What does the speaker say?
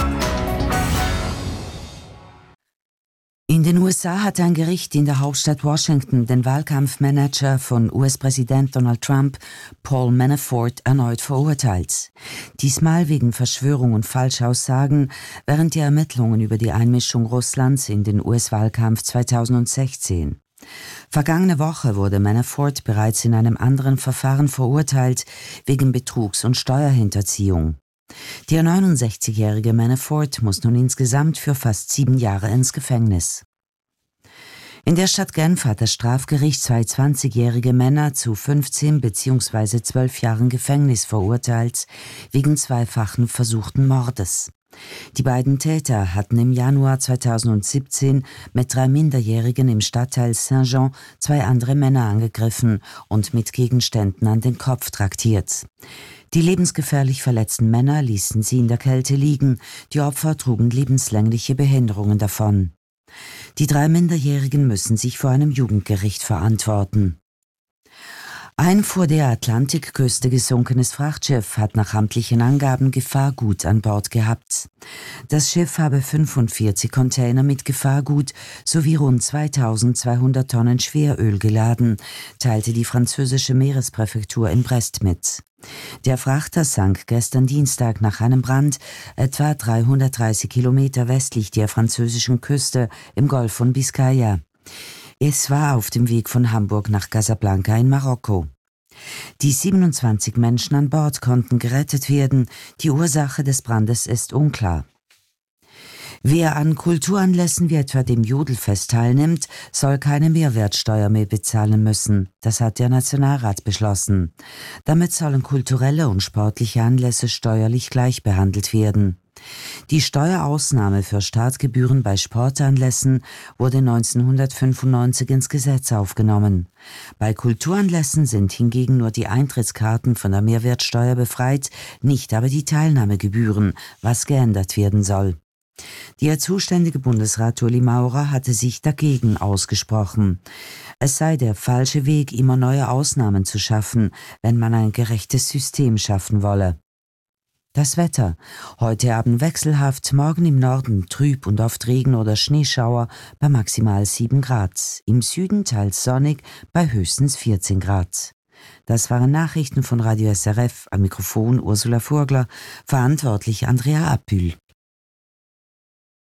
In den USA hat ein Gericht in der Hauptstadt Washington den Wahlkampfmanager von US-Präsident Donald Trump, Paul Manafort, erneut verurteilt. Diesmal wegen Verschwörung und Falschaussagen während der Ermittlungen über die Einmischung Russlands in den US-Wahlkampf 2016. Vergangene Woche wurde Manafort bereits in einem anderen Verfahren verurteilt wegen Betrugs- und Steuerhinterziehung. Der 69-jährige Manafort muss nun insgesamt für fast 7 Jahre ins Gefängnis. In der Stadt Genf hat das Strafgericht 2 20-jährige Männer zu 15 bzw. 12 Jahren Gefängnis verurteilt, wegen zweifachen versuchten Mordes. Die beiden Täter hatten im Januar 2017 mit 3 Minderjährigen im Stadtteil Saint-Jean 2 andere Männer angegriffen und mit Gegenständen an den Kopf traktiert. Die lebensgefährlich verletzten Männer ließen sie in der Kälte liegen, die Opfer trugen lebenslängliche Behinderungen davon. Die 3 Minderjährigen müssen sich vor einem Jugendgericht verantworten. Ein vor der Atlantikküste gesunkenes Frachtschiff hat nach amtlichen Angaben Gefahrgut an Bord gehabt. Das Schiff habe 45 Container mit Gefahrgut sowie rund 2200 Tonnen Schweröl geladen, teilte die französische Meerespräfektur in Brest mit. Der Frachter sank gestern Dienstag nach einem Brand etwa 330 Kilometer westlich der französischen Küste im Golf von Biskaya. Es war auf dem Weg von Hamburg nach Casablanca in Marokko. Die 27 Menschen an Bord konnten gerettet werden. Die Ursache des Brandes ist unklar. Wer an Kulturanlässen wie etwa dem Jodelfest teilnimmt, soll keine Mehrwertsteuer mehr bezahlen müssen. Das hat der Nationalrat beschlossen. Damit sollen kulturelle und sportliche Anlässe steuerlich gleich behandelt werden. Die Steuerausnahme für Startgebühren bei Sportanlässen wurde 1995 ins Gesetz aufgenommen. Bei Kulturanlässen sind hingegen nur die Eintrittskarten von der Mehrwertsteuer befreit, nicht aber die Teilnahmegebühren, was geändert werden soll. Der zuständige Bundesrat Uli Maurer hatte sich dagegen ausgesprochen. Es sei der falsche Weg, immer neue Ausnahmen zu schaffen, wenn man ein gerechtes System schaffen wolle. Das Wetter. Heute Abend wechselhaft, morgen im Norden trüb und oft Regen oder Schneeschauer bei maximal 7 Grad. Im Süden teils sonnig bei höchstens 14 Grad. Das waren Nachrichten von Radio SRF, am Mikrofon Ursula Vogler, verantwortlich Andrea Appül.